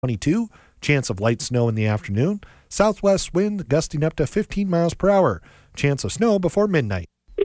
22, chance of light snow in the afternoon. Southwest wind gusting up to 15 miles per hour. Chance of snow before midnight.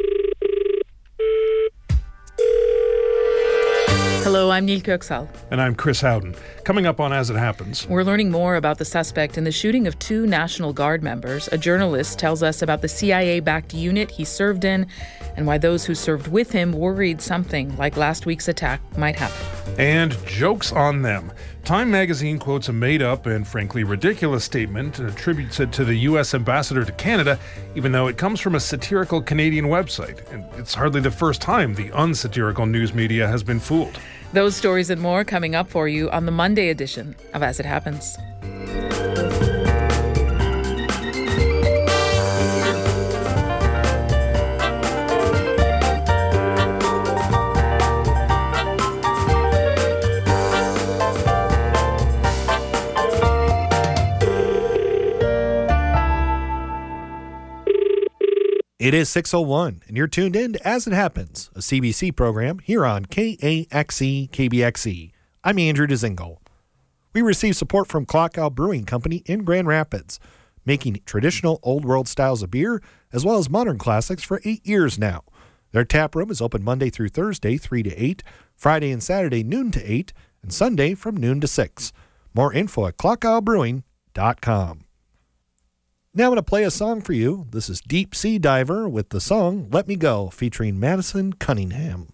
Hello, I'm Neil Kirksall. And I'm Chris Howden. Coming up on As It Happens. We're learning more about the suspect in the shooting of 2 National Guard members. A journalist tells us about the CIA-backed unit he served in and why those who served with him worried something like last week's attack might happen. And jokes on them. Time magazine quotes a made-up and frankly ridiculous statement and attributes it to the U.S. ambassador to Canada, even though it comes from a satirical Canadian website. And it's hardly the first time the unsatirical news media has been fooled. Those stories and more coming up for you on the Monday edition of As It Happens. It is 6:01, and you're tuned in to As It Happens, a CBC program here on KAXE KBXE. I'm Andrew Dzingel. We receive support from Clock Owl Brewing Company in Grand Rapids, making traditional old world styles of beer as well as modern classics for 8 years now. Their tap room is open Monday through Thursday, 3 to 8, Friday and Saturday, noon to 8, and Sunday from noon to 6. More info at clockowlbrewing.com. Now I'm going to play a song for you. This is Deep Sea Diver with the song Let Me Go, featuring Madison Cunningham.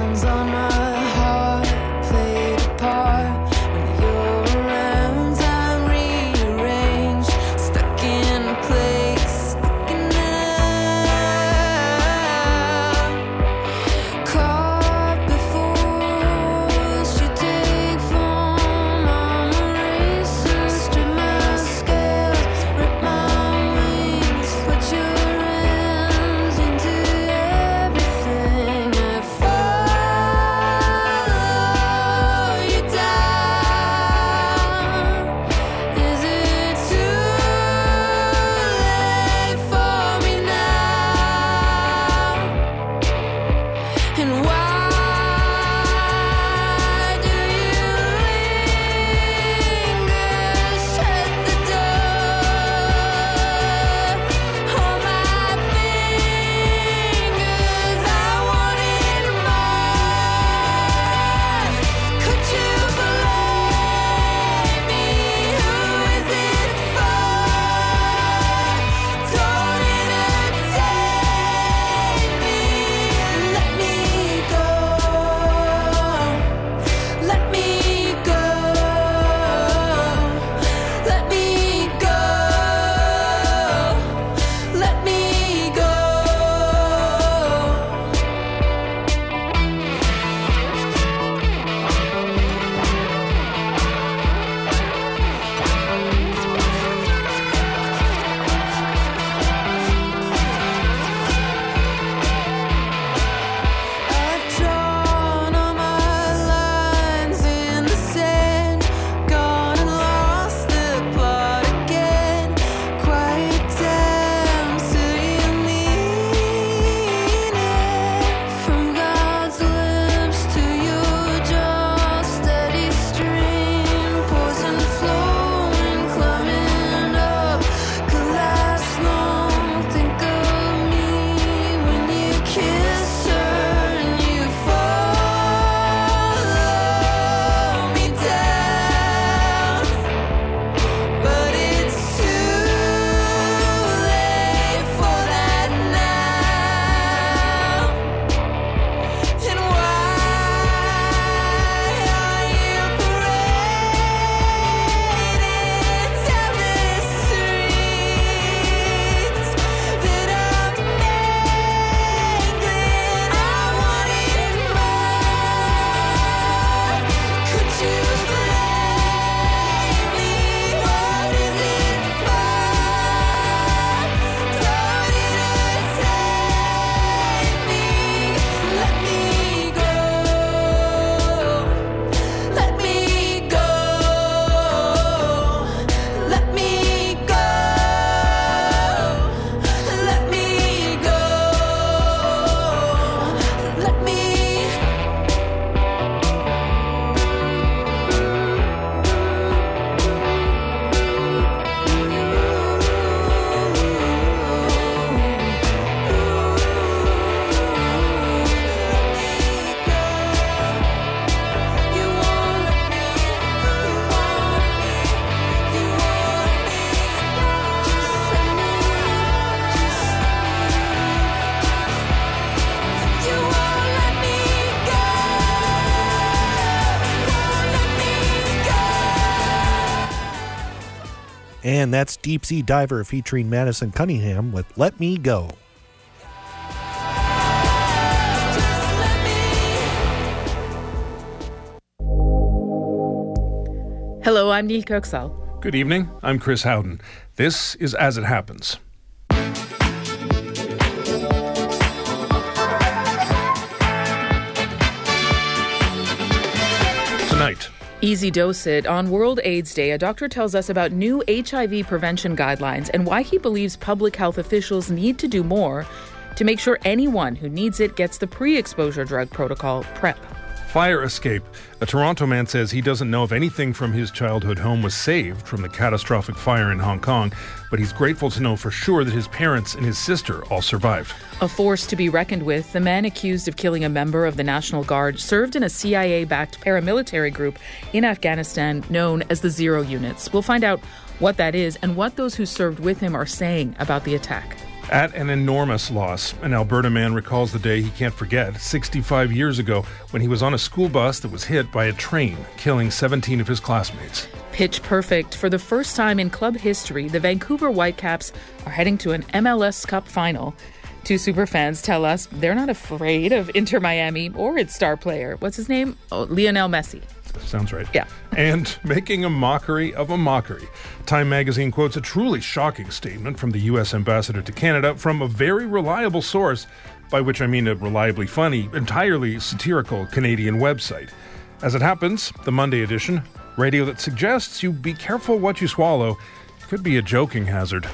Played a part when you're around. And that's Deep Sea Diver featuring Madison Cunningham with Let Me Go. Hello, I'm Neil Kirksall. Good evening. I'm Chris Howden. This is As It Happens. Tonight. Easy Dose It. On World AIDS Day, a doctor tells us about new HIV prevention guidelines and why he believes public health officials need to do more to make sure anyone who needs it gets the pre-exposure drug protocol, PrEP. Fire escape. A Toronto man says he doesn't know if anything from his childhood home was saved from the catastrophic fire in Hong Kong, but he's grateful to know for sure that his parents and his sister all survived. A force to be reckoned with, the man accused of killing a member of the National Guard served in a CIA-backed paramilitary group in Afghanistan known as the Zero Units. We'll find out what that is and what those who served with him are saying about the attack. At an enormous loss, an Alberta man recalls the day he can't forget, 65 years ago, when he was on a school bus that was hit by a train, killing 17 of his classmates. Pitch perfect. For the first time in club history, the Vancouver Whitecaps are heading to an MLS Cup final. Two superfans tell us they're not afraid of Inter Miami or its star player. What's his name? Oh, Lionel Messi. Sounds right. Yeah. And making a mockery of a mockery. Time magazine quotes a truly shocking statement from the U.S. ambassador to Canada from a very reliable source, by which I mean a reliably funny, entirely satirical Canadian website. As it happens, the Monday edition, radio that suggests you be careful what you swallow, could be a joking hazard.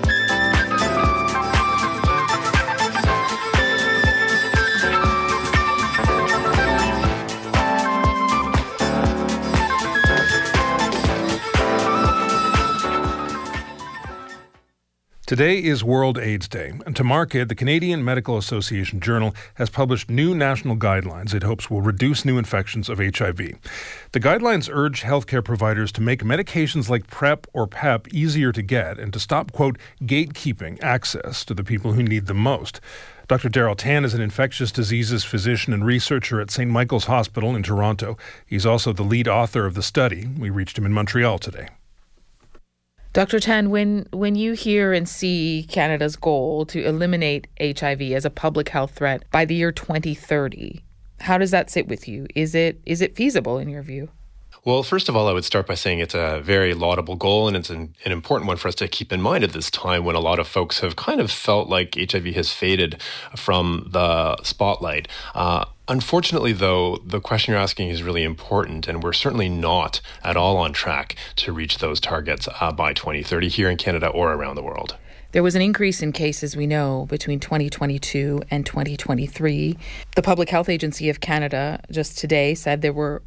Today is World AIDS Day, and to mark it, the Canadian Medical Association Journal has published new national guidelines it hopes will reduce new infections of HIV. The guidelines urge healthcare providers to make medications like PrEP or PEP easier to get and to stop, quote, gatekeeping access to the people who need them most. Dr. Daryl Tan is an infectious diseases physician and researcher at St. Michael's Hospital in Toronto. He's also the lead author of the study. We reached him in Montreal today. Dr. Tan, when you hear and see Canada's goal to eliminate HIV as a public health threat by the year 2030, how does that sit with you? Is it feasible in your view? Well, first of all, I would start by saying it's a very laudable goal, and it's an important one for us to keep in mind at this time when a lot of folks have kind of felt like HIV has faded from the spotlight. Unfortunately, though, the question you're asking is really important, and we're certainly not at all on track to reach those targets by 2030 here in Canada or around the world. There was an increase in cases, we know, between 2022 and 2023. The Public Health Agency of Canada just today said there were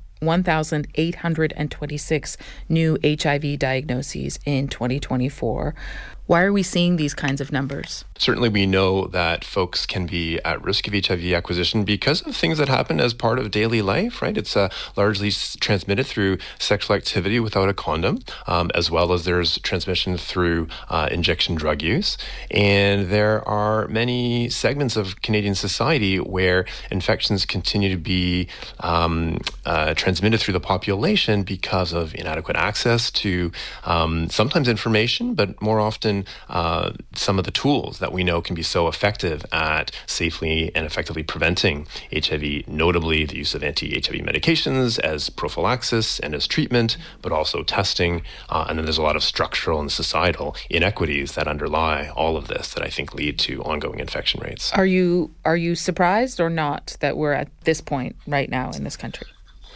1,826 new HIV diagnoses in 2024. Why are we seeing these kinds of numbers? Certainly, we know that folks can be at risk of HIV acquisition because of things that happen as part of daily life, right? It's largely transmitted through sexual activity without a condom, as well as there's transmission through injection drug use. And there are many segments of Canadian society where infections continue to be transmitted through the population because of inadequate access to sometimes information, but more often some of the tools that we know can be so effective at safely and effectively preventing HIV, notably the use of anti-HIV medications as prophylaxis and as treatment, but also testing. And then there's a lot of structural and societal inequities that underlie all of this that I think lead to ongoing infection rates. Are you surprised or not that we're at this point right now in this country?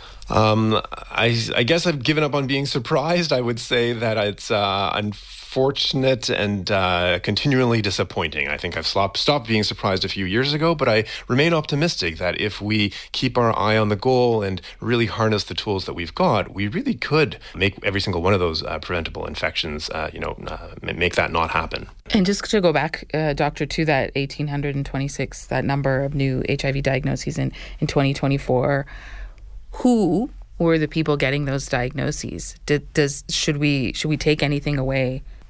I guess I've given up on being surprised. I would say that it's unfortunate and continually disappointing. I think I've stopped being surprised a few years ago, but I remain optimistic that if we keep our eye on the goal and really harness the tools that we've got, we really could make every single one of those preventable infections, make that not happen. And just to go back, Doctor, to that 1,826, that number of new HIV diagnoses in 2024, who were the people getting those diagnoses? Should we take anything away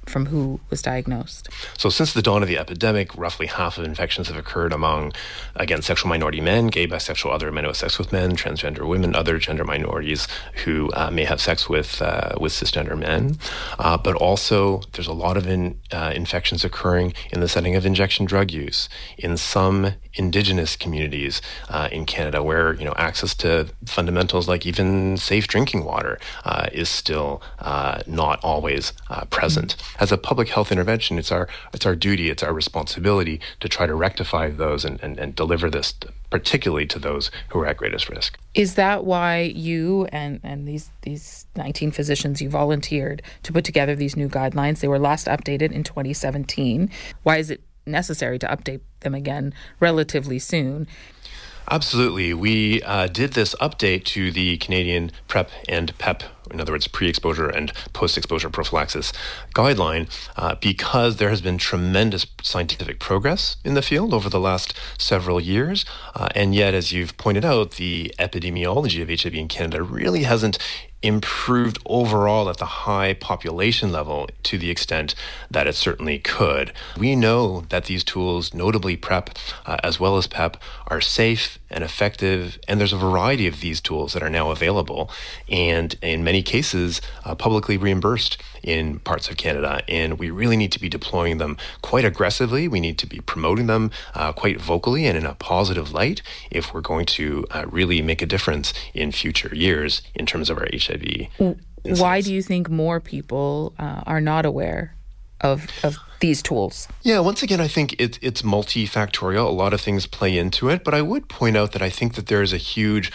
from who was diagnosed? So since the dawn of the epidemic, roughly half of infections have occurred among, again, sexual minority men, gay, bisexual, other men who have sex with men, transgender women, other gender minorities who may have sex with cisgender men. But also, there's a lot of infections occurring in the setting of injection drug use in some Indigenous communities in Canada, where access to fundamentals like even safe drinking water is still not always present. As a public health intervention, it's our duty, it's our responsibility to try to rectify those and deliver this particularly to those who are at greatest risk. Is that why you and these 19 physicians, you volunteered to put together these new guidelines? They were last updated in 2017. Why is it necessary to update them again relatively soon? Absolutely. We did this update to the Canadian PrEP and PEP, in other words, pre-exposure and post-exposure prophylaxis guideline, because there has been tremendous scientific progress in the field over the last several years. And yet, as you've pointed out, the epidemiology of HIV in Canada really hasn't improved overall at the high population level to the extent that it certainly could. We know that these tools, notably PrEP as well as PEP, are safe and effective, and there's a variety of these tools that are now available, and in many cases publicly reimbursed in parts of Canada, and we really need to be deploying them quite aggressively. We need to be promoting them quite vocally and in a positive light if we're going to really make a difference in future years in terms of our HIV incidence. Why do you think more people are not aware of these tools? Yeah, once again, I think it's multifactorial. A lot of things play into it, but I would point out that I think that there is a huge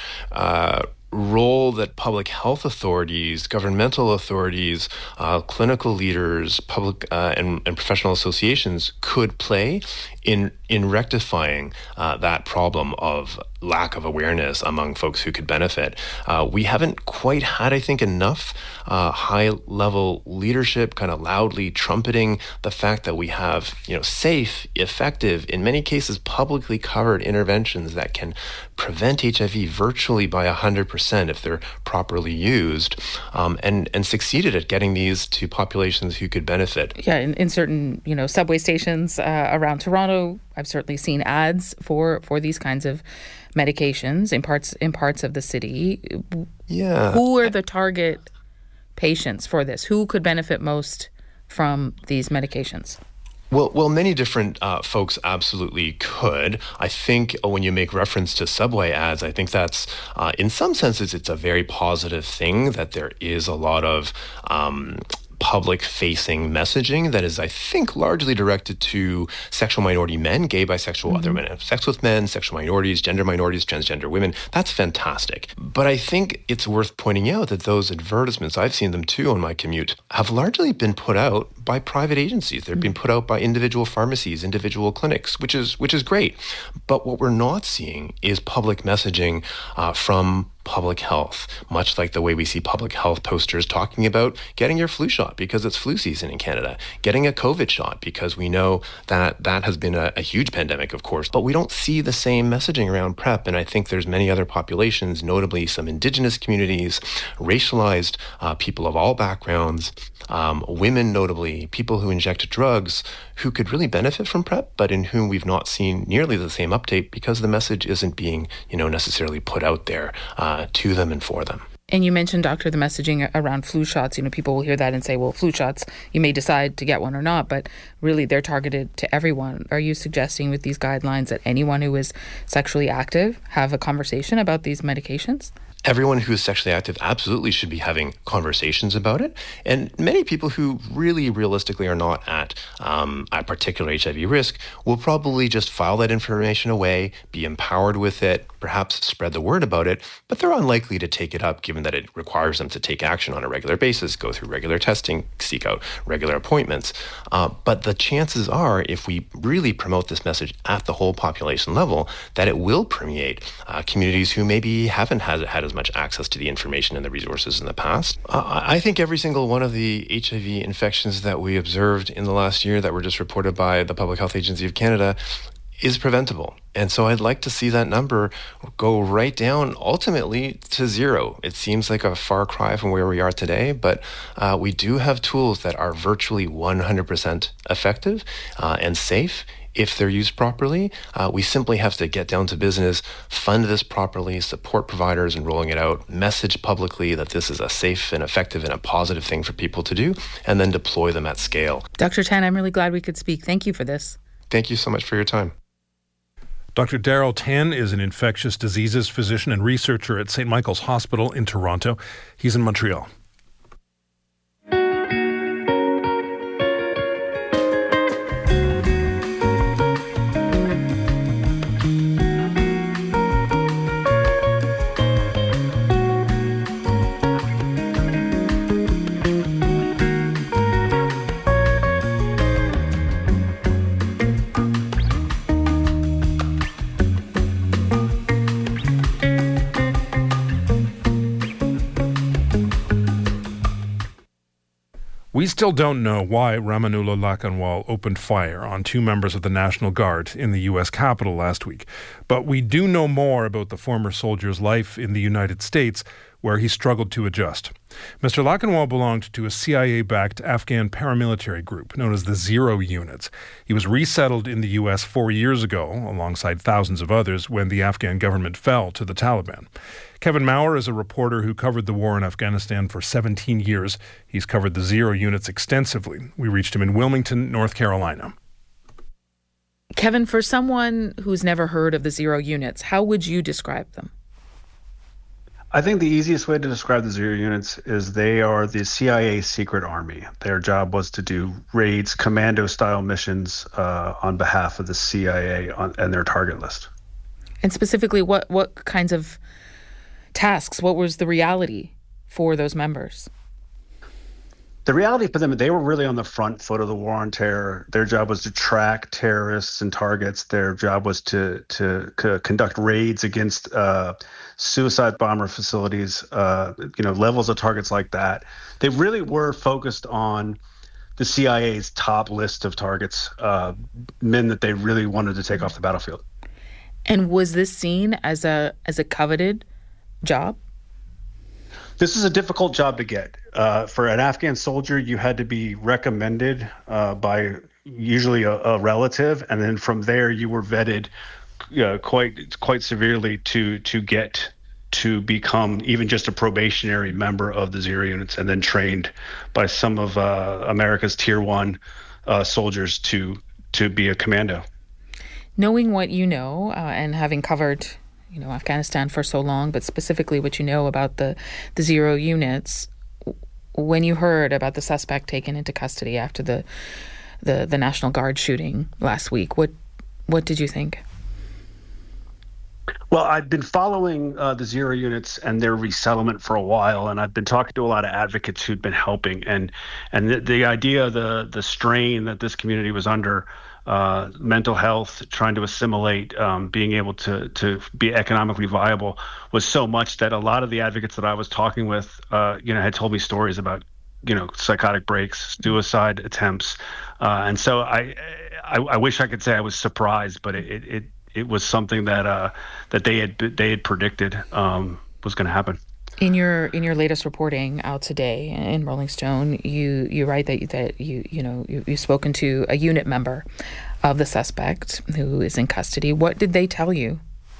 role that public health authorities, governmental authorities, clinical leaders, public and professional associations could play in rectifying that problem of lack of awareness among folks who could benefit. We haven't quite had, I think, enough high-level leadership kind of loudly trumpeting the fact that we have, safe, effective, in many cases publicly covered interventions that can prevent HIV virtually by 100% if they're properly used, and succeeded at getting these to populations who could benefit. Yeah, in certain, subway stations around Toronto, I've certainly seen ads for these kinds of medications in parts of the city. Yeah. Who are the target patients for this? Who could benefit most from these medications? Well, many different folks absolutely could. I think when you make reference to subway ads, I think that's, in some senses, it's a very positive thing that there is a lot of public-facing messaging that is, I think, largely directed to sexual minority men, gay, bisexual, other men have sex with men, sexual minorities, transgender women. That's fantastic. But I think it's worth pointing out that those advertisements, I've seen them too on my commute, have largely been put out by private agencies. They've been put out by individual pharmacies, individual clinics, which is great. But what we're not seeing is public messaging from public health, much like the way we see public health posters talking about getting your flu shot because it's flu season in Canada, getting a COVID shot because we know that has been a huge pandemic, of course, but we don't see the same messaging around PrEP. And I think there's many other populations, notably some Indigenous communities, racialized people of all backgrounds, women notably, people who inject drugs who could really benefit from PrEP, but in whom we've not seen nearly the same uptake because the message isn't being, necessarily put out there to them and for them. And you mentioned, Doctor, the messaging around flu shots. People will hear that and say, well, flu shots, you may decide to get one or not, but really they're targeted to everyone. Are you suggesting with these guidelines that anyone who is sexually active have a conversation about these medications? Everyone who is sexually active absolutely should be having conversations about it. And many people who really realistically are not at particular HIV risk will probably just file that information away, be empowered with it, perhaps spread the word about it, but they're unlikely to take it up given that it requires them to take action on a regular basis, go through regular testing, seek out regular appointments. But the chances are, if we really promote this message at the whole population level, that it will permeate communities who maybe haven't had as much access to the information and the resources in the past. I think every single one of the HIV infections that we observed in the last year that were just reported by the Public Health Agency of Canada is preventable. And so I'd like to see that number go right down ultimately to zero. It seems like a far cry from where we are today, but we do have tools that are virtually 100% effective and safe if they're used properly. We simply have to get down to business, fund this properly, support providers in rolling it out, message publicly that this is a safe and effective and a positive thing for people to do, and then deploy them at scale. Dr. Tan, I'm really glad we could speak. Thank you for this. Thank you so much for your time. Dr. Daryl Tan is an infectious diseases physician and researcher at St. Michael's Hospital in Toronto. He's in Montreal. We still don't know why Ramanullah Lakhanwal opened fire on two members of the National Guard in the U.S. Capitol last week. But we do know more about the former soldier's life in the United States, where he struggled to adjust. Mr. Lakhanwal belonged to a CIA-backed Afghan paramilitary group known as the Zero Units. He was resettled in the U.S. 4 years ago, alongside thousands of others, when the Afghan government fell to the Taliban. Kevin Maurer is a reporter who covered the war in Afghanistan for 17 years. He's covered the Zero Units extensively. We reached him in Wilmington, North Carolina. Kevin, for someone who's never heard of the Zero Units, how would you describe them? I think the easiest way to describe the Zero Units is they are the CIA secret army. Their job was to do raids, commando-style missions on behalf of the CIA and their target list. And specifically, what kinds of tasks? What was the reality for those members? The reality for them, they were really on the front foot of the war on terror. Their job was to track terrorists and targets. Their job was to conduct raids against suicide bomber facilities, levels of targets like that. They really were focused on the CIA's top list of targets, men that they really wanted to take off the battlefield. And was this seen as a coveted job? This is a difficult job to get. For an Afghan soldier, you had to be recommended by usually a relative, and then from there you were vetted quite severely to get to become even just a probationary member of the Zero Units, and then trained by some of America's Tier 1 soldiers to be a commando. Knowing what you know and having covered Afghanistan for so long, but specifically what you know about the Zero Units, when you heard about the suspect taken into custody after the National Guard shooting last week, what did you think? Well, I've been following the Zero Units and their resettlement for a while, and I've been talking to a lot of advocates who'd been helping, and the idea, the strain that this community was under, mental health, trying to assimilate, being able to be economically viable, was so much that a lot of the advocates that I was talking with, had told me stories about, psychotic breaks, suicide attempts, and so I wish I could say I was surprised, but it was something that they had predicted was going to happen. In your latest reporting out today in Rolling Stone, you write that you've spoken to a unit member of the suspect who is in custody. What did they tell you?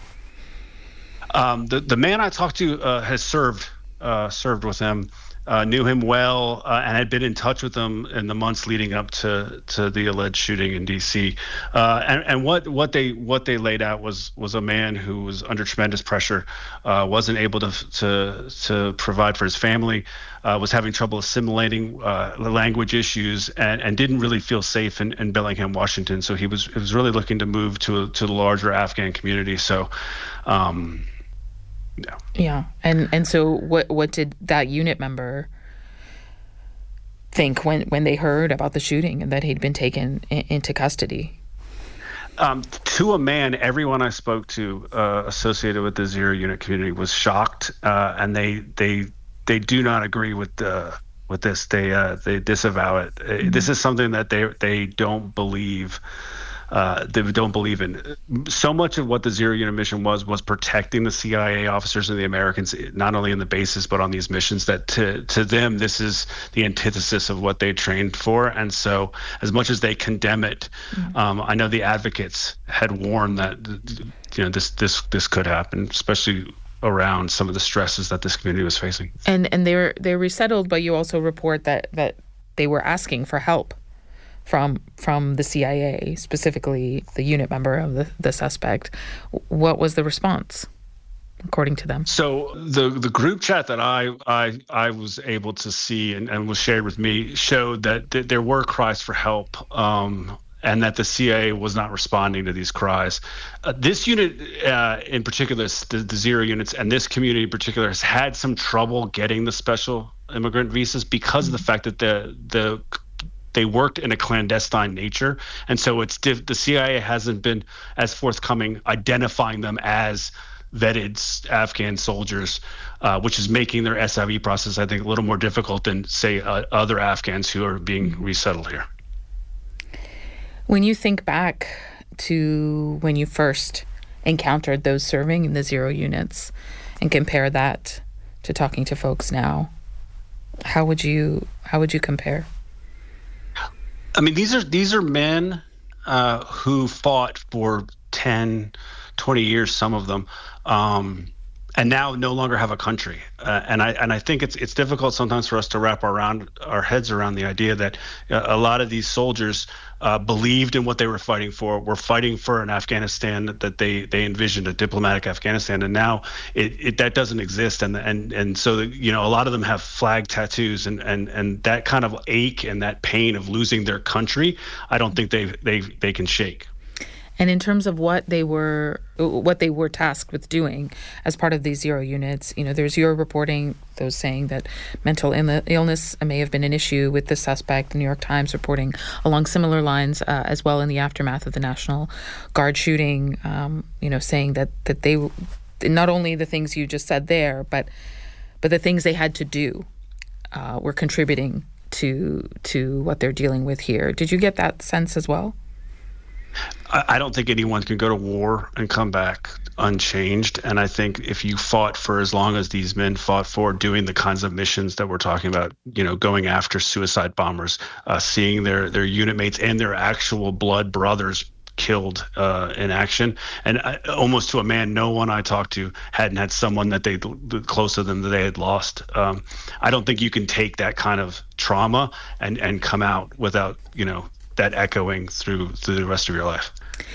The man I talked to has served with him, knew him well, and had been in touch with him in the months leading up to the alleged shooting in D.C. And what they laid out was a man who was under tremendous pressure, wasn't able to provide for his family, was having trouble assimilating, language issues, and didn't really feel safe in Bellingham, Washington. So he was really looking to move to the larger Afghan community. So. Yeah. And so what did that unit member think when they heard about the shooting and that he'd been taken into custody? To a man, everyone I spoke to associated with the Zero Unit community was shocked, and they do not agree with this. They disavow it. This is something that they don't believe they don't believe in. So much of what the Zero Unit mission was protecting the CIA officers and the Americans, not only in the bases but on these missions. That to them, this is the antithesis of what they trained for. And so, as much as they condemn it, I know the advocates had warned that this could happen, especially around some of the stresses that this community was facing. And they're resettled, but you also report that they were asking for help from the CIA, specifically the unit member of the suspect. What was the response, according to them? So the group chat that I was able to see and was shared with me showed that there were cries for help, and that the CIA was not responding to these cries. This unit in particular, the Zero Units, and this community in particular has had some trouble getting the special immigrant visas because of the fact that they worked in a clandestine nature. And so the CIA hasn't been as forthcoming identifying them as vetted Afghan soldiers, which is making their SIV process, I think, a little more difficult than, say, other Afghans who are being resettled here. When you think back to when you first encountered those serving in the Zero Units and compare that to talking to folks now, how would you compare? I mean, these are men who fought for 10, 20 years, some of them, and now no longer have a country. And I think it's difficult sometimes for us to wrap our heads around the idea that a lot of these soldiers believed in what they were fighting for. Were fighting for an Afghanistan that they envisioned, a diplomatic Afghanistan, and now that doesn't exist. And so a lot of them have flag tattoos, and that kind of ache and that pain of losing their country, I don't think they can shake. And in terms of what they were tasked with doing as part of these Zero Units, there's your reporting, those saying that mental illness may have been an issue with the suspect. The New York Times reporting along similar lines as well in the aftermath of the National Guard shooting, saying that they, not only the things you just said there, but the things they had to do were contributing to what they're dealing with here. Did you get that sense as well? I don't think anyone can go to war and come back unchanged. And I think if you fought for as long as these men fought for, doing the kinds of missions that we're talking about, going after suicide bombers, seeing their unit mates and their actual blood brothers killed in action, and almost to a man, no one I talked to hadn't had someone that they close to them that they had lost. I don't think you can take that kind of trauma and come out without that echoing through the rest of your life.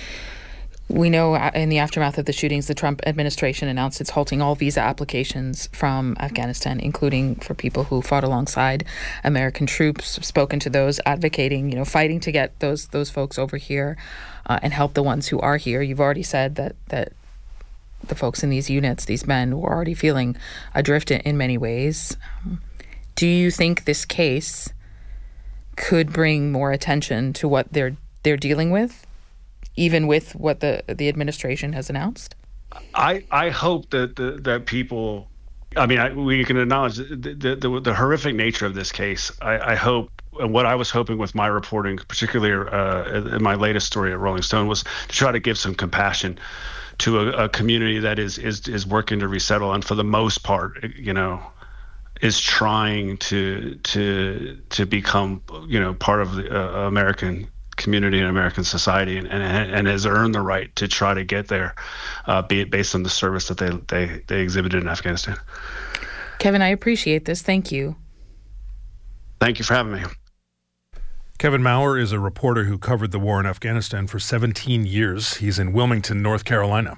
We know in the aftermath of the shootings, the Trump administration announced it's halting all visa applications from Afghanistan, including for people who fought alongside American troops. I've spoken to those advocating, fighting to get those folks over here and help the ones who are here. You've already said that the folks in these units, these men, were already feeling adrift in many ways. Do you think this case could bring more attention to what they're dealing with, even with what the administration has announced? I hope that people, we can acknowledge the horrific nature of this case. I hope, and what I was hoping with my reporting, particularly in my latest story at Rolling Stone, was to try to give some compassion to a community that is working to resettle, and for the most part, is trying to become part of the American community and American society, and has earned the right to try to get there, be it based on the service that they exhibited in Afghanistan. Kevin, I appreciate this. Thank you. Thank you for having me. Kevin Maurer is a reporter who covered the war in Afghanistan for 17 years. He's in Wilmington, North Carolina.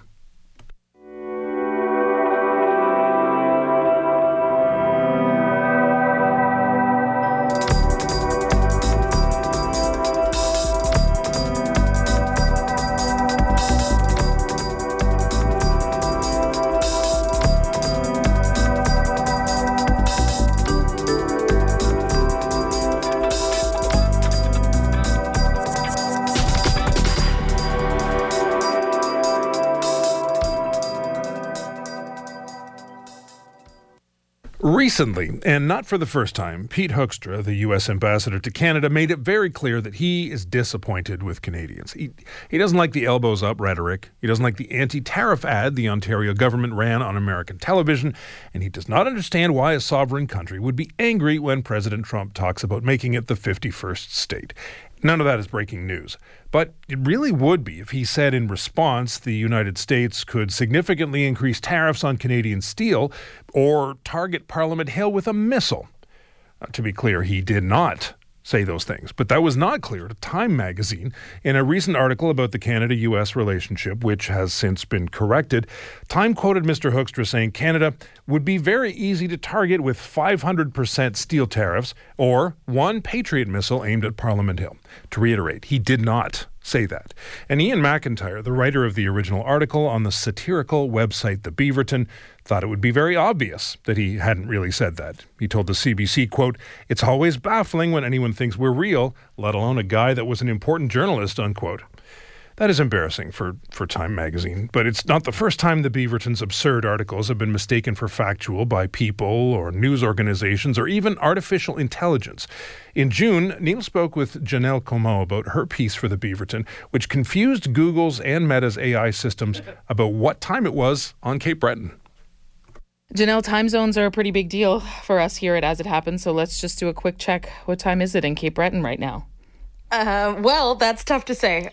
Recently, and not for the first time, Pete Hoekstra, the U.S. ambassador to Canada, made it very clear that he is disappointed with Canadians. He doesn't like the elbows up rhetoric. He doesn't like the anti-tariff ad the Ontario government ran on American television. And he does not understand why a sovereign country would be angry when President Trump talks about making it the 51st state. None of that is breaking news. But it really would be if he said in response the United States could significantly increase tariffs on Canadian steel or target Parliament Hill with a missile. To be clear, he did not say those things. But that was not clear to Time magazine. In a recent article about the Canada-U.S. relationship, which has since been corrected, Time quoted Mr. Hoekstra saying Canada would be very easy to target with 500% steel tariffs or one Patriot missile aimed at Parliament Hill. To reiterate, he did not say that. And Ian McIntyre, the writer of the original article on the satirical website The Beaverton, thought it would be very obvious that he hadn't really said that. He told the CBC, quote, "It's always baffling when anyone thinks we're real, let alone a guy that was an important journalist," unquote. That is embarrassing for Time magazine, but it's not the first time the Beaverton's absurd articles have been mistaken for factual by people or news organizations or even artificial intelligence. In June, Neil spoke with Janelle Comeau about her piece for the Beaverton, which confused Google's and Meta's AI systems about what time it was on Cape Breton. Janelle, time zones are a pretty big deal for us here at As It Happens, so let's just do a quick check. What time is it in Cape Breton right now? Well, that's tough to say.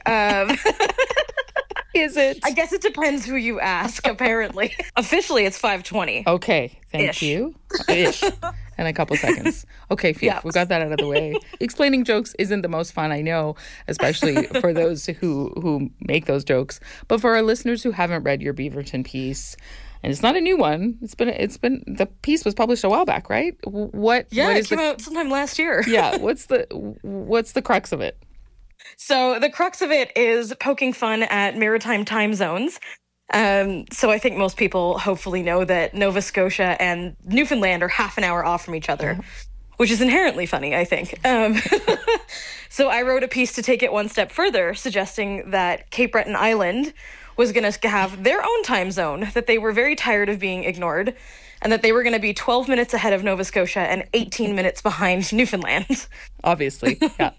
Is it? I guess it depends who you ask, apparently. Officially, it's 5:20. Okay, thank you. Ish. And a couple seconds. Okay, phew, Yeah. we got that out of the way. Explaining jokes isn't the most fun, I know, especially for those who make those jokes. But for our listeners who haven't read your Beaverton piece, and it's not a new one. It's been the piece was published a while back, right? What It came out sometime last year. Yeah, what's the crux of it? So the crux of it is poking fun at maritime time zones. So I think most people hopefully know that Nova Scotia and Newfoundland are half an hour off from each other, which is inherently funny, I think. So I wrote a piece to take it one step further, suggesting that Cape Breton Island was going to have their own time zone, that they were very tired of being ignored, and that they were going to be 12 minutes ahead of Nova Scotia and 18 minutes behind Newfoundland. Obviously, yeah.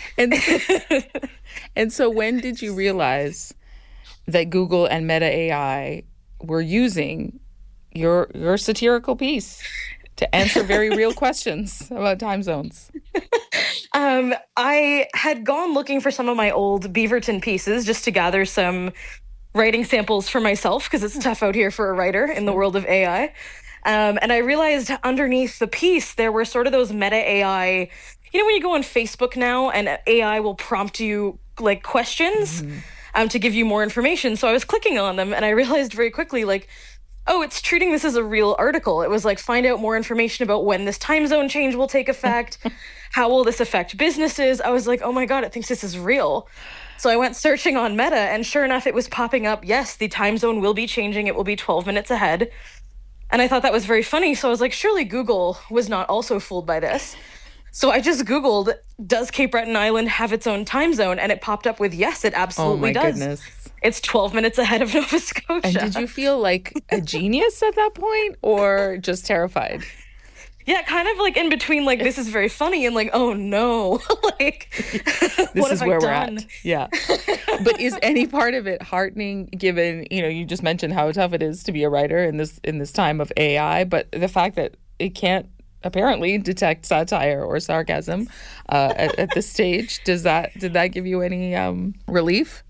And so when did you realize that Google and Meta AI were using your satirical piece to answer very real questions about time zones? I had gone looking for some of my old Beaverton pieces just to gather some writing samples for myself, because it's tough out here for a writer in the world of AI. And I realized underneath the piece, there were sort of those meta AI, when you go on Facebook now and AI will prompt you like questions to give you more information. So I was clicking on them and I realized very quickly, like, oh, it's treating this as a real article. It was like, find out more information about when this time zone change will take effect. How will this affect businesses? I was like, oh my God, it thinks this is real. So I went searching on Meta, and sure enough, it was popping up, yes, the time zone will be changing. It will be 12 minutes ahead. And I thought that was very funny. So I was like, surely Google was not also fooled by this. So I just Googled, does Cape Breton Island have its own time zone? And it popped up with, yes, it absolutely does. Goodness. It's 12 minutes ahead of Nova Scotia. And did you feel like a genius at that point or just terrified? Yeah, kind of like in between, like, this is very funny and like, oh no, like, this is where we're at. Yeah. But is any part of it heartening given, you just mentioned how tough it is to be a writer in this time of AI, but the fact that it can't apparently detect satire or sarcasm at this stage, did that give you any relief?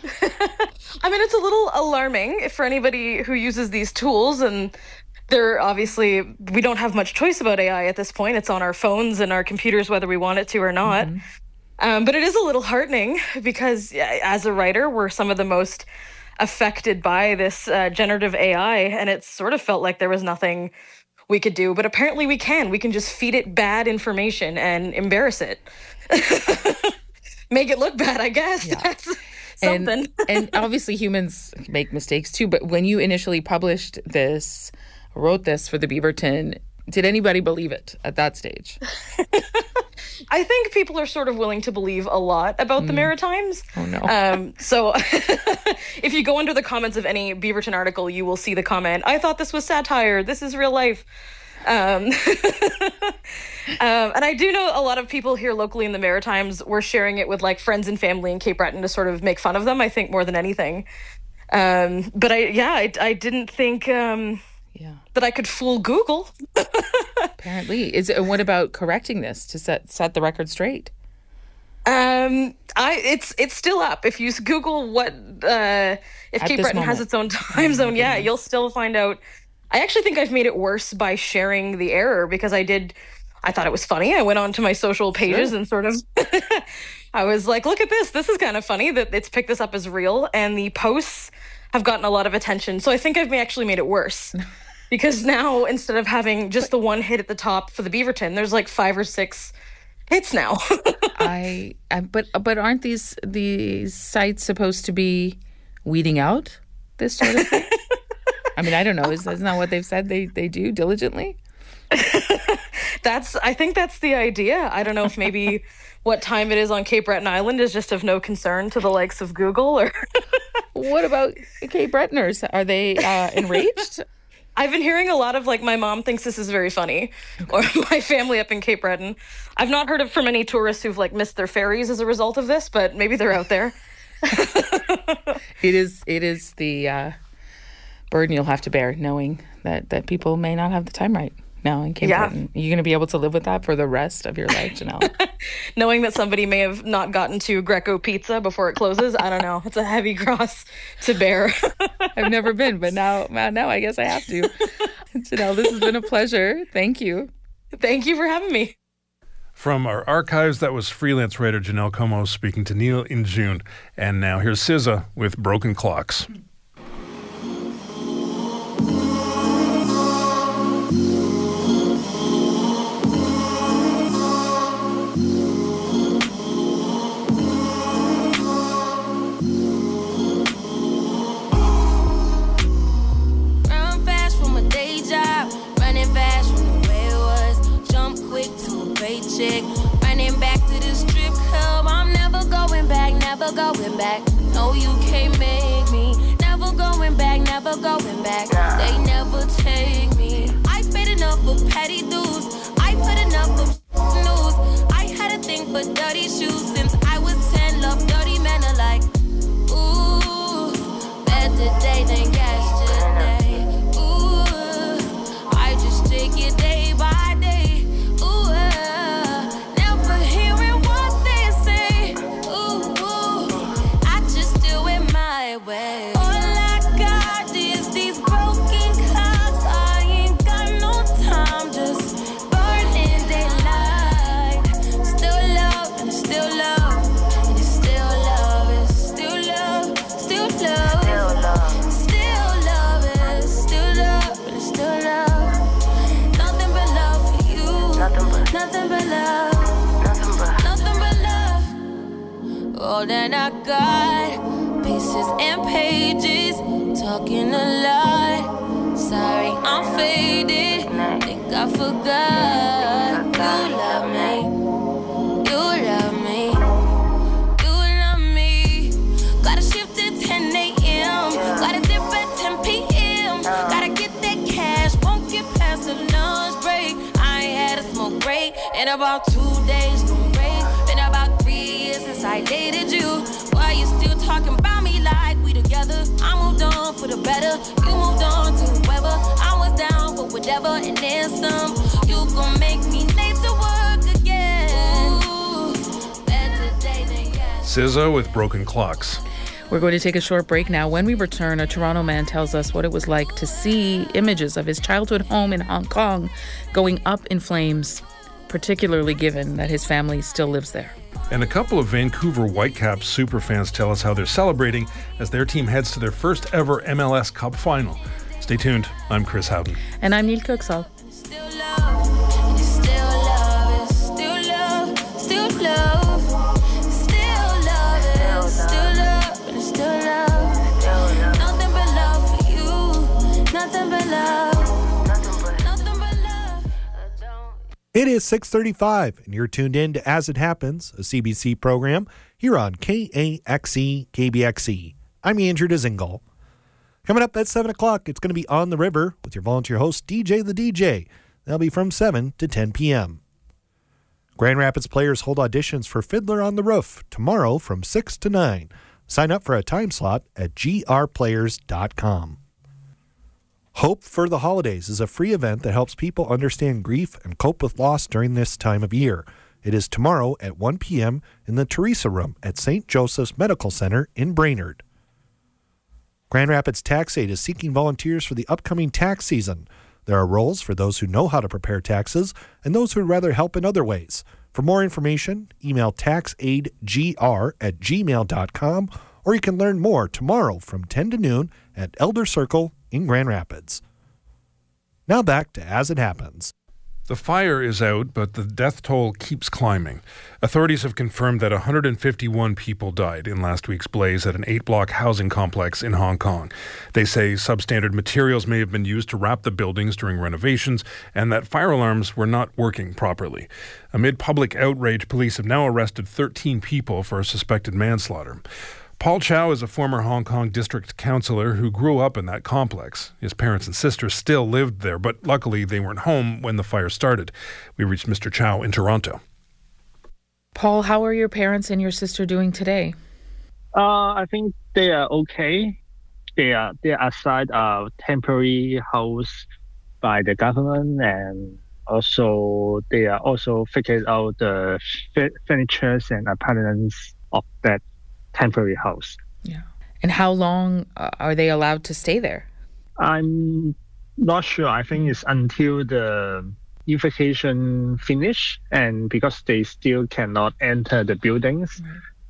I mean, it's a little alarming for anybody who uses these tools, and we don't have much choice about AI at this point. It's on our phones and our computers, whether we want it to or not. But it is a little heartening because as a writer, we're some of the most affected by this generative AI, and it sort of felt like there was nothing we could do. But apparently we can. We can just feed it bad information and embarrass it. Make it look bad, I guess. Yeah. That's something. And obviously humans make mistakes too, but when you initially wrote this for the Beaverton, did anybody believe it at that stage? I think people are sort of willing to believe a lot about the Maritimes. Oh, no. So if you go under the comments of any Beaverton article, you will see the comment, I thought this was satire. This is real life. And I do know a lot of people here locally in the Maritimes were sharing it with like friends and family in Cape Breton to sort of make fun of them, I think, more than anything. But I didn't think that I could fool Google. Apparently. What about correcting this to set the record straight? It's still up. If you Google what if Cape Breton has its own time zone, you'll still find out. I actually think I've made it worse by sharing the error because I thought it was funny. I went on to my social pages and sort of I was like, look at this. This is kind of funny that it's picked this up as real, and the posts have gotten a lot of attention. So I think I've actually made it worse. Because now, instead of having just the one hit at the top for the Beaverton, there's like 5 or 6 hits now. But aren't these sites supposed to be weeding out this sort of thing? I mean, I don't know. Isn't that what they've said they do diligently? I think that's the idea. I don't know if maybe what time it is on Cape Breton Island is just of no concern to the likes of Google. Or what about Cape Bretoners? Are they enraged? I've been hearing a lot of like, my mom thinks this is very funny, or my family up in Cape Breton. I've not heard from any tourists who've like missed their ferries as a result of this, but maybe they're out there. It is the burden you'll have to bear, knowing that people may not have the time right now in Cape Breton. You're going to be able to live with that for the rest of your life, Janelle. Knowing that somebody may have not gotten to Greco Pizza before it closes, I don't know. It's a heavy cross to bear. I've never been, but now I guess I have to. Janelle, this has been a pleasure. Thank you. Thank you for having me. From our archives, that was freelance writer Janelle Como speaking to Neil in June. And now here's SZA with Broken Clocks. Running back to the strip club, I'm never going back, never going back. No, you can't make me. Never going back, never going back. They never take me. I paid enough for petty dues. I put enough of news. I had a thing for dirty shoes since I was 10. Love dirty men alike. Ooh, better day than yesterday. Ooh, I just take it day by day. Way. All I got is these broken clocks. I ain't got no time, just burning daylight. Still love and still love, and it's still love, it's still love, still love, still love, it's still love, and it's still love. Nothing but love for you, nothing but love, nothing but love. All that I got. Pieces and pages, talking a lot. Sorry, I'm faded. Think I forgot. You love me. You love me. You love me. Gotta shift at 10 a.m. Gotta dip at 10 p.m. Gotta get that cash. Won't get past the lunch break. I ain't had a smoke break in about 2 days. Gonna break. Been about 3 years since I dated you. Why you still talking about me like we together? I moved on for the better. You moved on to whoever. I was down for whatever and then some. You gon' make me late to work again. Ooh, better day than yesterday. SZA with Broken Clocks. We're going to take a short break now. When we return, a Toronto man tells us what it was like to see images of his childhood home in Hong Kong going up in flames, particularly given that his family still lives there. And a couple of Vancouver Whitecaps superfans tell us how they're celebrating as their team heads to their first ever MLS Cup final. Stay tuned. I'm Chris Howden. And I'm Neil Cooksall. Still love, and it's still love, it's still love, still love, still love, it's still love, and it's still love. Nothing but love for you, nothing but love. It is 6:35, and you're tuned in to As It Happens, a CBC program here on KAXE KBXE. I'm Andrew Dzingel. Coming up at 7 o'clock, it's going to be On the River with your volunteer host, DJ the DJ. They'll be from 7 to 10 p.m. Grand Rapids players hold auditions for Fiddler on the Roof tomorrow from 6 to 9. Sign up for a time slot at grplayers.com. Hope for the Holidays is a free event that helps people understand grief and cope with loss during this time of year. It is tomorrow at 1 p.m. in the Teresa Room at St. Joseph's Medical Center in Brainerd. Grand Rapids Tax Aid is seeking volunteers for the upcoming tax season. There are roles for those who know how to prepare taxes and those who would rather help in other ways. For more information, email taxaidgr@gmail.com, or you can learn more tomorrow from 10 to noon at Elder Circle in Grand Rapids. Now back to As It Happens. The fire is out, but the death toll keeps climbing. Authorities have confirmed that 151 people died in last week's blaze at an 8-block housing complex in Hong Kong. They say substandard materials may have been used to wrap the buildings during renovations and that fire alarms were not working properly. Amid public outrage, police have now arrested 13 people for suspected manslaughter. Paul Chow is a former Hong Kong district councillor who grew up in that complex. His parents and sisters still lived there, but luckily they weren't home when the fire started. We reached Mr. Chow in Toronto. Paul, how are your parents and your sister doing today? I think they are okay. They are assigned a temporary house by the government, and also they are also figured out the furniture and appliances of that temporary house. Yeah. And how long are they allowed to stay there? I'm not sure. I think it's until the investigation finish, and because they still cannot enter the buildings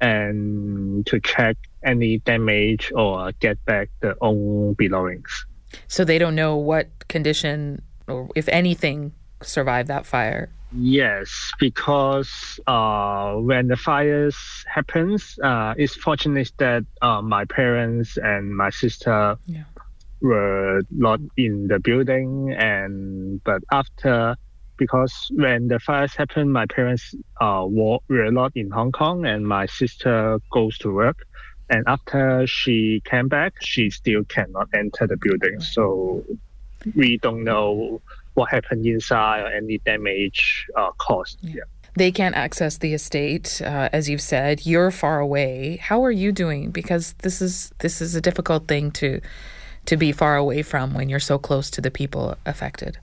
and to check any damage or get back their own belongings. So they don't know what condition or if anything survived that fire? Yes, because when the fires happens, it's fortunate that my parents and my sister were not in the building, but after, because when the fires happened, my parents were not in Hong Kong, and my sister goes to work, and after she came back, she still cannot enter the building. So we don't know what happened inside or any damage caused. Yeah. They can't access the estate, as you've said. You're far away. How are you doing? Because this is a difficult thing to be far away from when you're so close to the people affected.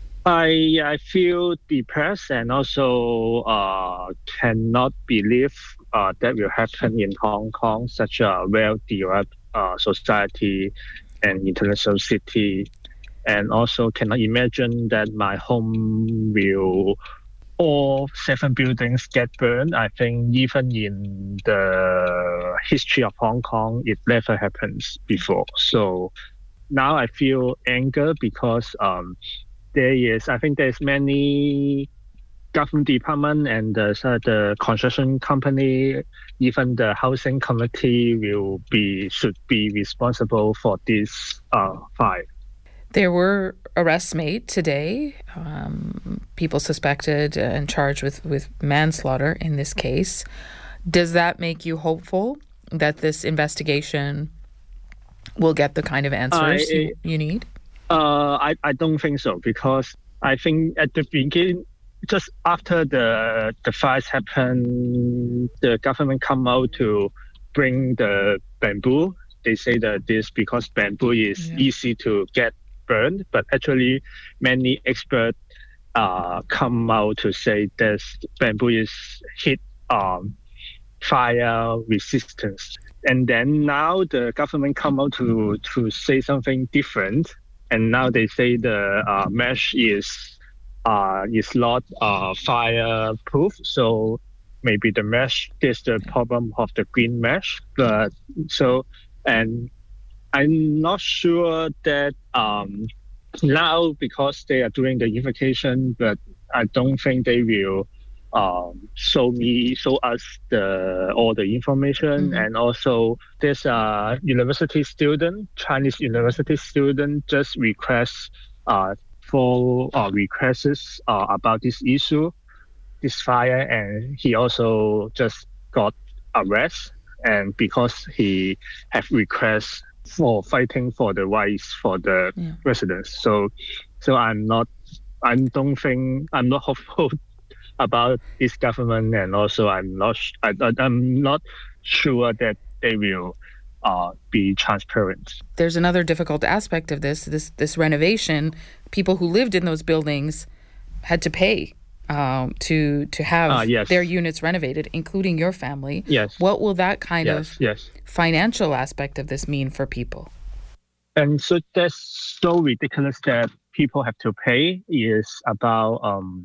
I feel depressed and also cannot believe that will happen in Hong Kong, such a well-developed society and international city. And also cannot imagine that my home will, all 7 buildings get burned. I think even in the history of Hong Kong, it never happens before. So now I feel anger because there's many government department and the construction company, even the housing committee should be responsible for this fire. There were arrests made today, people suspected and charged with manslaughter in this case. Does that make you hopeful that this investigation will get the kind of answers you need? I don't think so, because I think at the beginning, just after the fires happened, the government come out to bring the bamboo. They say that this because bamboo is easy to get burned, but actually many experts come out to say that bamboo is heat fire resistance. And then now the government come out to say something different, and now they say the mesh is not fireproof. So maybe the mesh is the problem of the green mesh. But and I'm not sure that now, because they are doing the investigation, but I don't think they will show us all the information. And also there's a university student, Chinese university student, just requests about this issue, this fire, and he also just got arrested, and because he have requests for fighting for the rights for the residents. So I'm not I don't think I'm not hopeful about this government, and also I'm not sure that they will be transparent. There's another difficult aspect of this renovation. People who lived in those buildings had to pay to have their units renovated, including your family. Yes. What will that kind of Yes. financial aspect of this mean for people? And so that's so ridiculous that people have to pay is about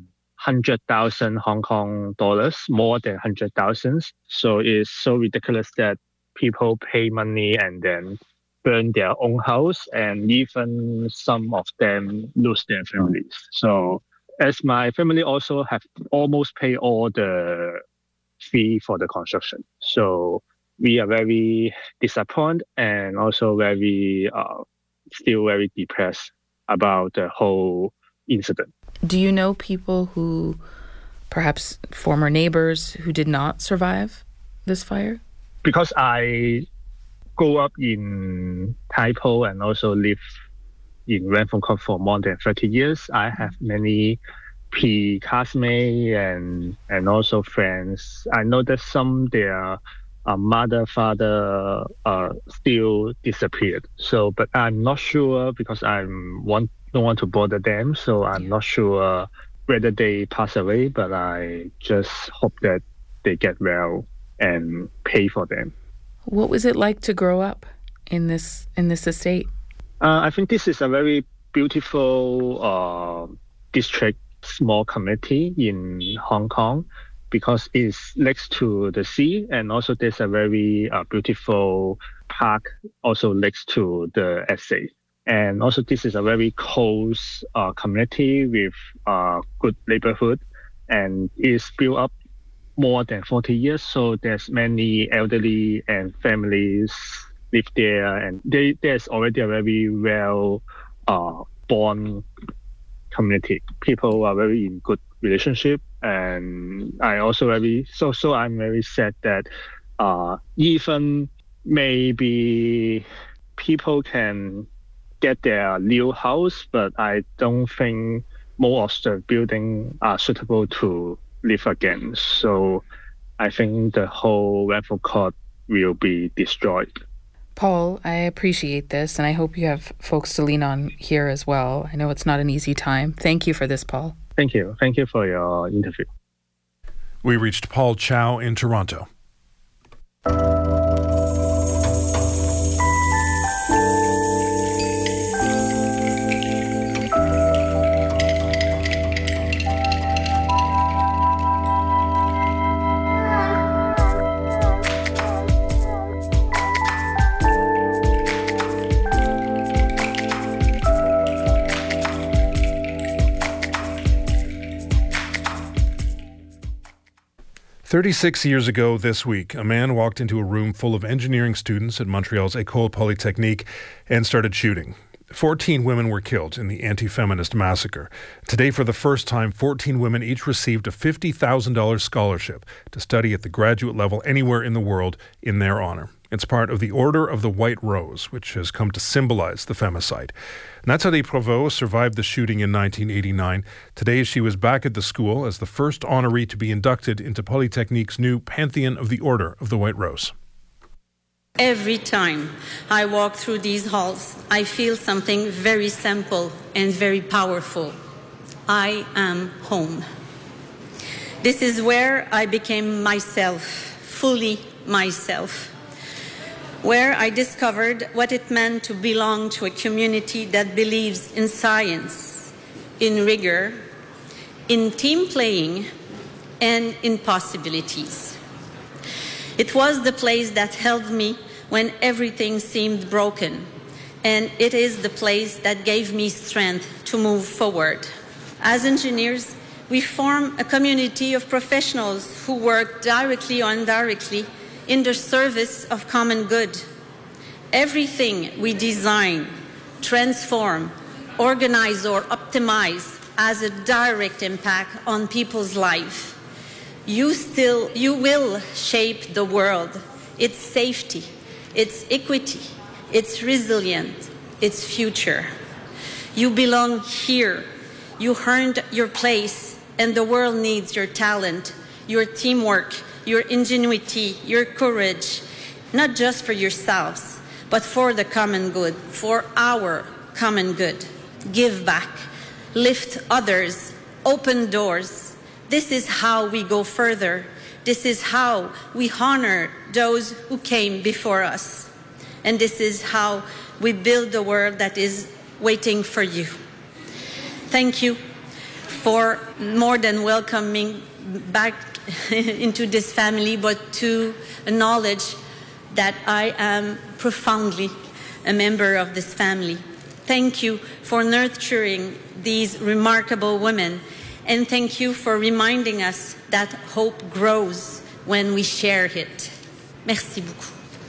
100,000 Hong Kong dollars, more than 100,000. So it's so ridiculous that people pay money and then burn their own house, and even some of them lose their families. So as my family also have almost paid all the fee for the construction. So we are very disappointed and also very still very depressed about the whole incident. Do you know people who, perhaps former neighbors, who did not survive this fire? Because I grew up in Tai Po and also live in Wan Phong Khok for more than 30 years. I have many classmates and also friends. I know that some their mother, father still disappeared. So, but I'm not sure because I don't want to bother them. So I'm not sure whether they pass away, but I just hope that they get well and pay for them. What was it like to grow up in this estate? I think this is a very beautiful district, small community in Hong Kong, because it's next to the sea, and also there's a very beautiful park also next to the estate. And also this is a very close community with good neighborhood, and it's built up more than 40 years. So there's many elderly and families live there, and there's already a very well born community. People are very in good relationship, and I also I'm very sad that even maybe people can get their new house, but I don't think most of the buildings are suitable to live again. So I think the whole Wan Phong Khok will be destroyed. Paul, I appreciate this, and I hope you have folks to lean on here as well. I know it's not an easy time. Thank you for this, Paul. Thank you. Thank you for your interview. We reached Paul Chow in Toronto. "36 years ago this week, a man walked into a room full of engineering students at Montreal's École Polytechnique and started shooting. 14 women were killed in the anti-feminist massacre. Today, for the first time, 14 women each received a $50,000 scholarship to study at the graduate level anywhere in the world in their honor. It's part of the Order of the White Rose, which has come to symbolize the femicide. Nathalie Provost survived the shooting in 1989. Today, she was back at the school as the first honoree to be inducted into Polytechnique's new Pantheon of the Order of the White Rose. Every time I walk through these halls, I feel something very simple and very powerful. I am home. This is where I became myself, fully myself. Where I discovered what it meant to belong to a community that believes in science, in rigor, in team playing, and in possibilities. It was the place that held me when everything seemed broken, and it is the place that gave me strength to move forward. As engineers, we form a community of professionals who work directly or indirectly in the service of common good. Everything we design, transform, organize, or optimize has a direct impact on people's life. You will shape the world, its safety, its equity, its resilience, its future. You belong here. You earned your place, and the world needs your talent, your teamwork, your ingenuity, your courage, not just for yourselves, but for the common good, for our common good. Give back, lift others, open doors. This is how we go further. This is how we honor those who came before us. And this is how we build the world that is waiting for you. Thank you for more than welcoming back into this family, but to acknowledge that I am profoundly a member of this family. Thank you for nurturing these remarkable women, and thank you for reminding us that hope grows when we share it. Merci beaucoup.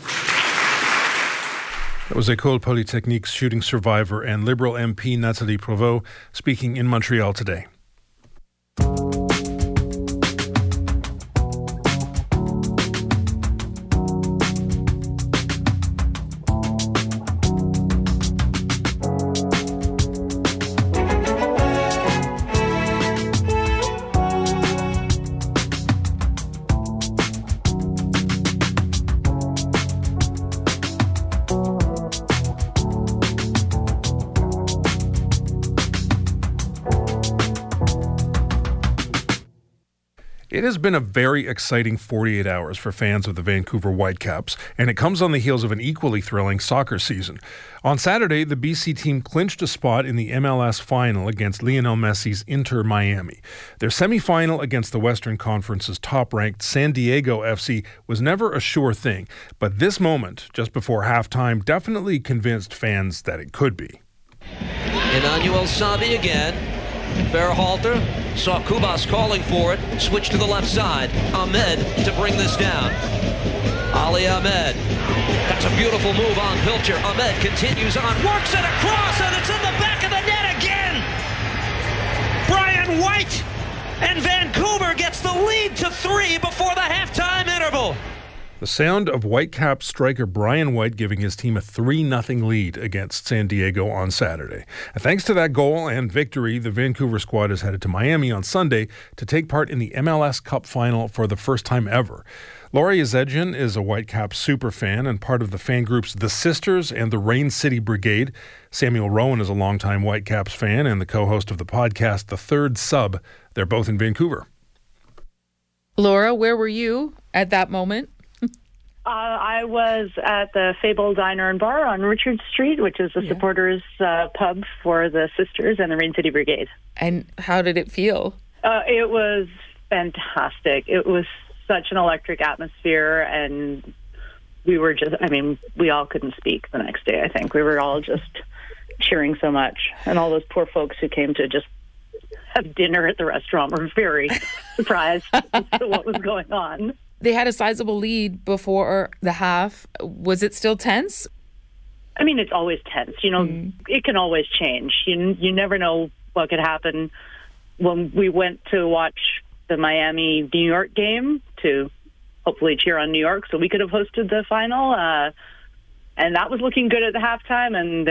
That was École Polytechnique's shooting survivor and Liberal MP Nathalie Provost speaking in Montreal today. It has been a very exciting 48 hours for fans of the Vancouver Whitecaps, and it comes on the heels of an equally thrilling soccer season. On Saturday, the BC team clinched a spot in the MLS final against Lionel Messi's Inter Miami. Their semifinal against the Western Conference's top-ranked San Diego FC was never a sure thing, but this moment, just before halftime, definitely convinced fans that it could be. Emmanuel Sabi again. Berhalter saw Kubas calling for it, switched to the left side. Ahmed to bring this down. Ali Ahmed. That's a beautiful move on Pilcher. Ahmed continues on, works it across, and it's in the back of the net again. Brian White, and Vancouver gets the lead to 3 before the halftime interval. The sound of Whitecaps striker Brian White giving his team a 3-0 lead against San Diego on Saturday. And thanks to that goal and victory, the Vancouver squad is headed to Miami on Sunday to take part in the MLS Cup final for the first time ever. Laurie Yazedjian is a Whitecaps superfan and part of the fan groups The Sisters and the Rain City Brigade. Samuel Rowan is a longtime Whitecaps fan and the co-host of the podcast The Third Sub. They're both in Vancouver. Laura, where were you at that moment? I was at the Fable Diner and Bar on Richard Street, which is the supporters pub for the Sisters and the Rain City Brigade. And how did it feel? It was fantastic. It was such an electric atmosphere, and we were just, we all couldn't speak the next day, I think. We were all just cheering so much. And all those poor folks who came to just have dinner at the restaurant were very surprised as to what was going on. They had a sizable lead before the half. Was it still tense? It's always tense. It can always change. You never know what could happen. When we went to watch the Miami-New York game to hopefully cheer on New York so we could have hosted the final, and that was looking good at the halftime, and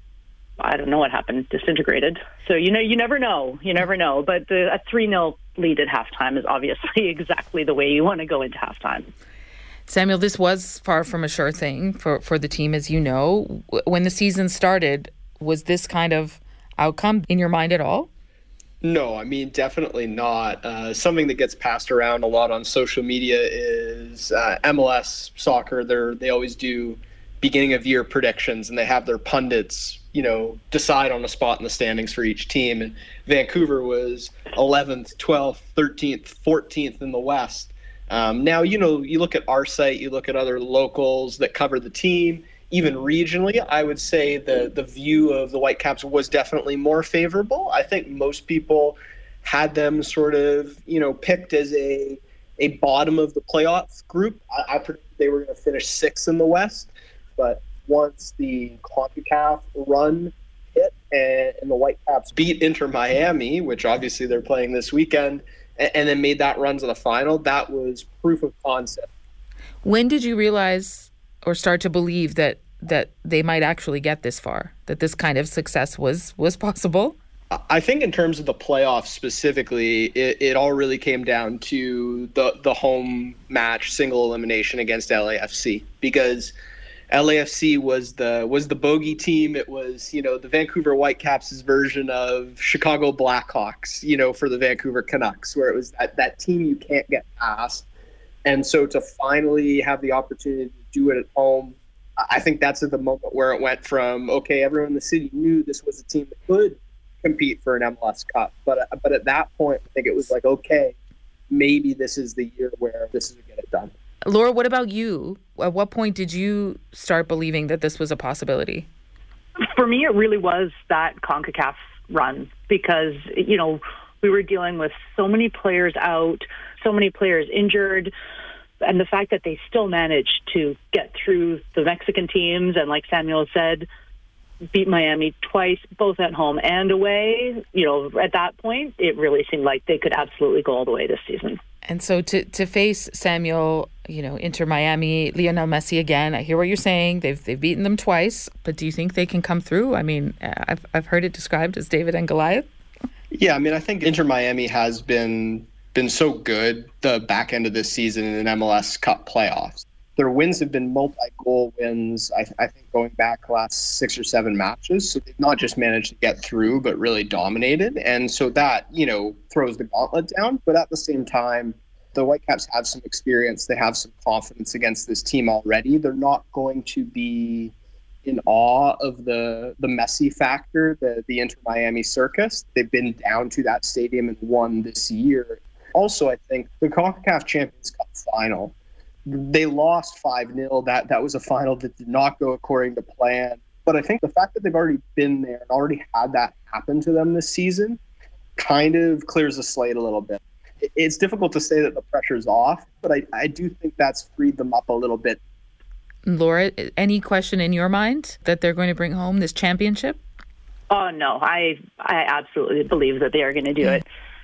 I don't know what happened, disintegrated. So, you never know. You never know. But a 3-0 lead at halftime is obviously exactly the way you want to go into halftime. Samuel, this was far from a sure thing for the team, as you know. When the season started, was this kind of outcome in your mind at all? No, definitely not. Something that gets passed around a lot on social media is MLS soccer. They always do beginning of year predictions, and they have their pundits decide on a spot in the standings for each team. And Vancouver was 11th, 12th, 13th, 14th in the West. Now, you look at our site, you look at other locals that cover the team, even regionally, I would say the view of the Whitecaps was definitely more favorable. I think most people had them sort of, picked as a bottom of the playoff group. I predicted they were going to finish 6th in the West, but once the CONCACAF run hit and the Whitecaps beat Inter Miami, which obviously they're playing this weekend, and then made that run to the final, that was proof of concept. When did you realize or start to believe that they might actually get this far, that this kind of success was possible? I think in terms of the playoffs specifically, it all really came down to the home match single elimination against LAFC, because LAFC was the bogey team. It was, the Vancouver Whitecaps' version of Chicago Blackhawks, for the Vancouver Canucks, where it was that team you can't get past. And so to finally have the opportunity to do it at home, I think that's at the moment where it went from, okay, everyone in the city knew this was a team that could compete for an MLS Cup. But at that point, I think it was like, okay, maybe this is the year where this is going to get it done. Laura, what about you? At what point did you start believing that this was a possibility? For me, it really was that CONCACAF run, because, we were dealing with so many players out, so many players injured, and the fact that they still managed to get through the Mexican teams and, like Samuel said, beat Miami twice, both at home and away. At that point, it really seemed like they could absolutely go all the way this season. And so to face Samuel, Inter Miami, Lionel Messi again, I hear what you're saying. They've beaten them twice, but do you think they can come through? I mean, I've heard it described as David and Goliath. Yeah, I mean, I think Inter Miami has been so good the back end of this season in MLS Cup playoffs. Their wins have been multi-goal wins, I think, going back the last 6 or 7 matches. So they've not just managed to get through, but really dominated. And so that, throws the gauntlet down. But at the same time, the Whitecaps have some experience. They have some confidence against this team already. They're not going to be in awe of the Messi factor, the Inter Miami circus. They've been down to that stadium and won this year. Also, I think the CONCACAF Champions Cup final, they lost 5-0. That was a final that did not go according to plan. But I think the fact that they've already been there and already had that happen to them this season kind of clears the slate a little bit. It's difficult to say that the pressure's off, but I do think that's freed them up a little bit. Laura, any question in your mind that they're going to bring home this championship? Oh, no. I absolutely believe that they are going to do it.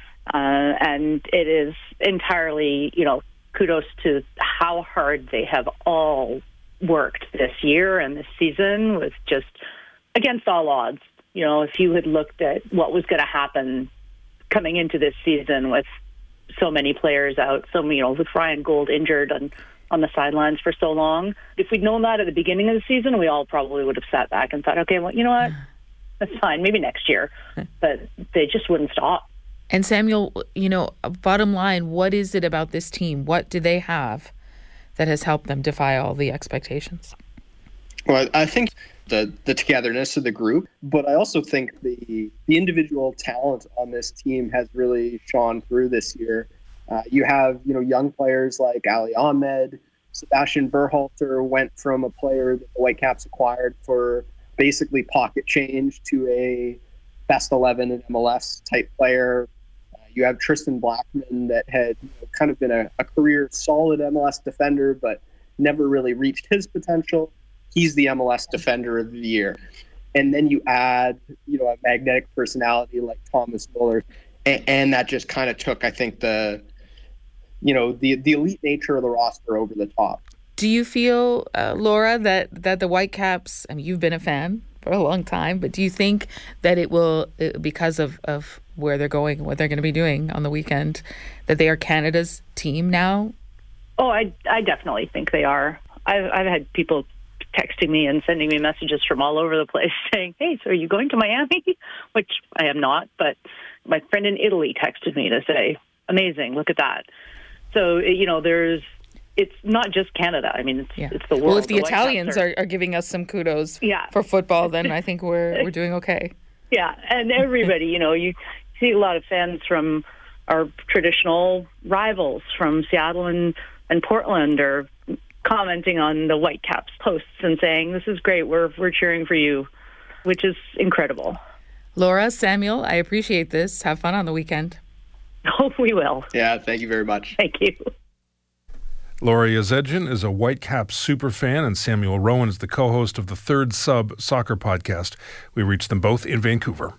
And it is entirely, kudos to how hard they have all worked this year and this season, with just against all odds. If you had looked at what was going to happen coming into this season with so many players out, with Ryan Gould injured on the sidelines for so long, if we'd known that at the beginning of the season, we all probably would have sat back and thought, okay, well, you know what? That's fine, maybe next year. But they just wouldn't stop. And Samuel, bottom line, what is it about this team? What do they have that has helped them defy all the expectations? Well, I think the togetherness of the group, but I also think the individual talent on this team has really shone through this year. You have, young players like Ali Ahmed. Sebastian Berhalter went from a player that the Whitecaps acquired for basically pocket change to a best 11 in MLS type player. You have Tristan Blackman that had kind of been a career solid MLS defender, but never really reached his potential. He's the MLS Defender of the Year. And then you add, a magnetic personality like Thomas Muller. And that just kind of took, I think, the elite nature of the roster over the top. Do you feel, Laura, that the Whitecaps, you've been a fan for a long time, but do you think that it will, because of where they're going, what they're going to be doing on the weekend, that they are Canada's team now? Oh, I definitely think they are. I've had people texting me and sending me messages from all over the place saying, hey, so are you going to Miami? Which I am not, but my friend in Italy texted me to say, amazing, look at that. So, it's not just Canada. I mean, it's the world. Well, if the Italians are giving us some kudos for football, then I think we're doing okay. Yeah, and everybody, you see a lot of fans from our traditional rivals from Seattle and Portland are commenting on the Whitecaps posts and saying, this is great, we're cheering for you, which is incredible. Laura, Samuel, I appreciate this. Have fun on the weekend. Oh, we will. Yeah, thank you very much. Thank you. Laura Yazedjian is a Whitecaps super fan, and Samuel Rowan is the co-host of the Third Sub Soccer podcast. We reached them both in Vancouver.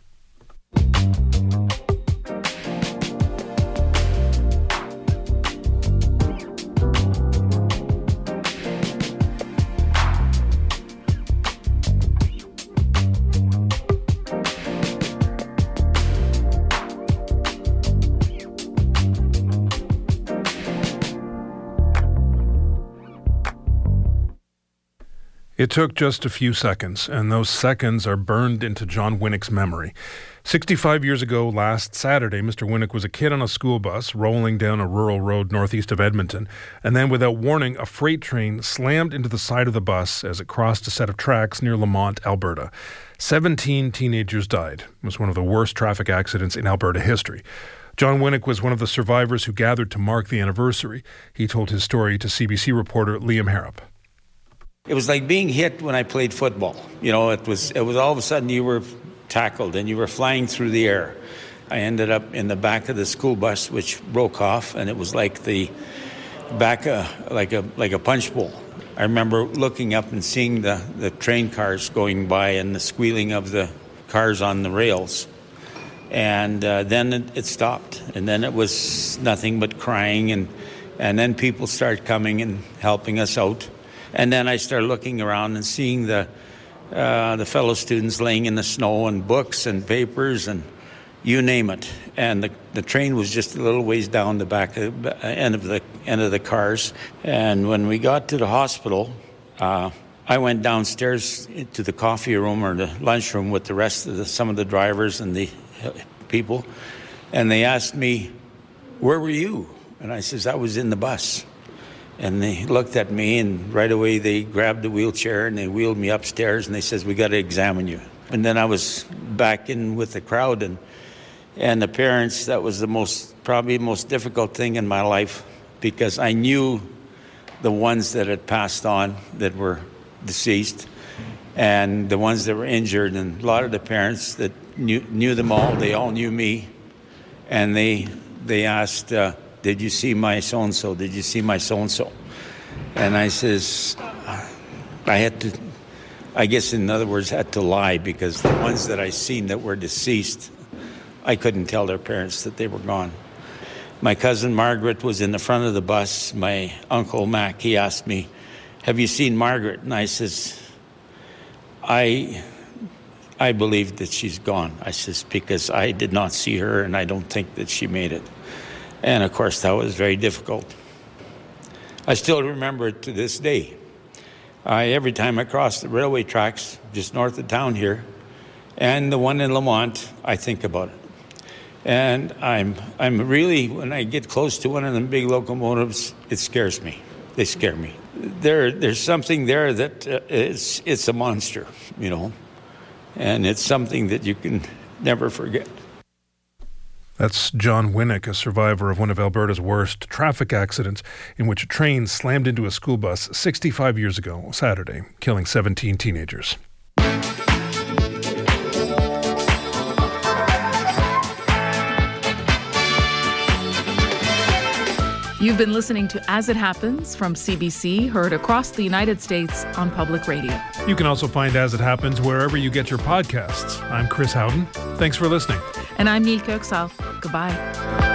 It took just a few seconds, and those seconds are burned into John Winnick's memory. 65 years ago last Saturday, Mr. Winnick was a kid on a school bus rolling down a rural road northeast of Edmonton, and then without warning, a freight train slammed into the side of the bus as it crossed a set of tracks near Lamont, Alberta. 17 teenagers died. It was one of the worst traffic accidents in Alberta history. John Winnick was one of the survivors who gathered to mark the anniversary. He told his story to CBC reporter Liam Harrop. It was like being hit when I played football. You know, it was all of a sudden you were tackled and you were flying through the air. I ended up in the back of the school bus, which broke off, and it was like the back like a punch bowl. I remember looking up and seeing the train cars going by and the squealing of the cars on the rails. And then it stopped, and then it was nothing but crying, and then people started coming and helping us out. And then I started looking around and seeing the fellow students laying in the snow and books and papers and you name it. And the train was just a little ways down the back end of the cars. And when we got to the hospital, I went downstairs to the coffee room or the lunchroom with the rest of some of the drivers and the people, and they asked me, "Where were you?" And I says, "I was in the bus." And they looked at me, and right away they grabbed the wheelchair and they wheeled me upstairs, and they says, "We got to examine you." And then I was back in with the crowd and the parents. That was probably the most difficult thing in my life, because I knew the ones that had passed on that were deceased and the ones that were injured, and a lot of the parents that knew them all. They all knew me, and they asked, "Did you see my so-and-so? Did you see my so-and-so?" And I says, I had to, I guess in other words, had to lie, because the ones that I seen that were deceased, I couldn't tell their parents that they were gone. My cousin Margaret was in the front of the bus. My uncle Mac, he asked me, "Have you seen Margaret?" And I says, I believe that she's gone. I says, because I did not see her, and I don't think that she made it. And of course, that was very difficult. I still remember it to this day. Every time I cross the railway tracks just north of town here, and the one in Lamont, I think about it. And I'm really, when I get close to one of them big locomotives, it scares me. They scare me. There's something there that it's a monster, you know, and it's something that you can never forget. That's John Winnick, a survivor of one of Alberta's worst traffic accidents, in which a train slammed into a school bus 65 years ago, Saturday, killing 17 teenagers. You've been listening to As It Happens from CBC, heard across the United States on public radio. You can also find As It Happens wherever you get your podcasts. I'm Chris Howden. Thanks for listening. And I'm Nilka Oksal. Goodbye.